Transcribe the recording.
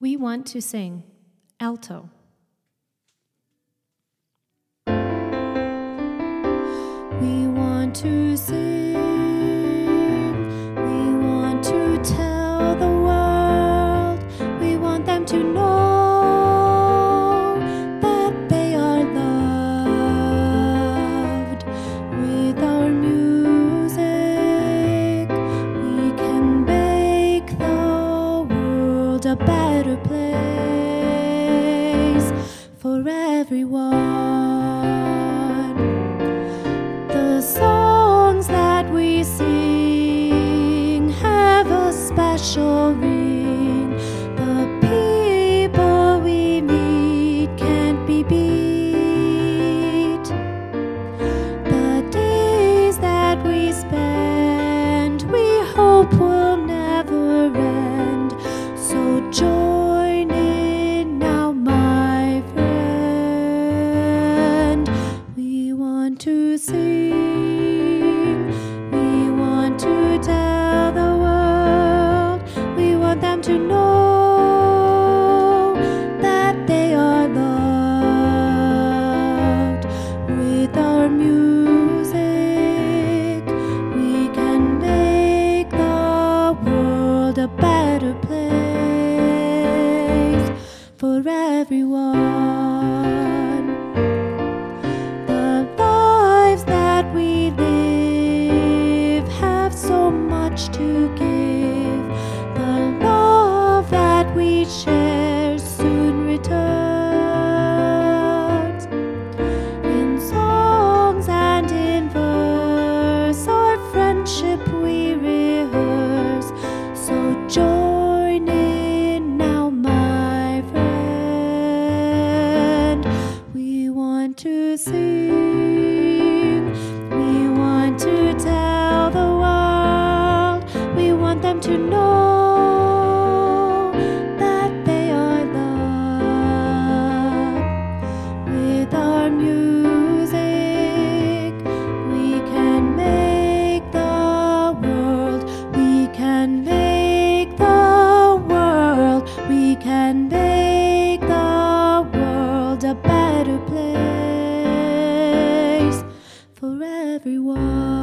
We want to sing alto. We want to sing, we want to tell the world, we want them to know that they are loved. With our music, we can make the world a better place for everyone. The songs that we sing have a special ring. The people we meet can't be beat. The days that we spend, we hope will never end. So join in now, my friend. We want to sing. To know that they are loved. With our music, we can make the world a better place for everyone. The lives that we live have so much to give. We share soon returns. In songs and in verse, our friendship we rehearse. So join in now, my friend. We want to sing, we want to tell the world, we want them to know a better place for everyone.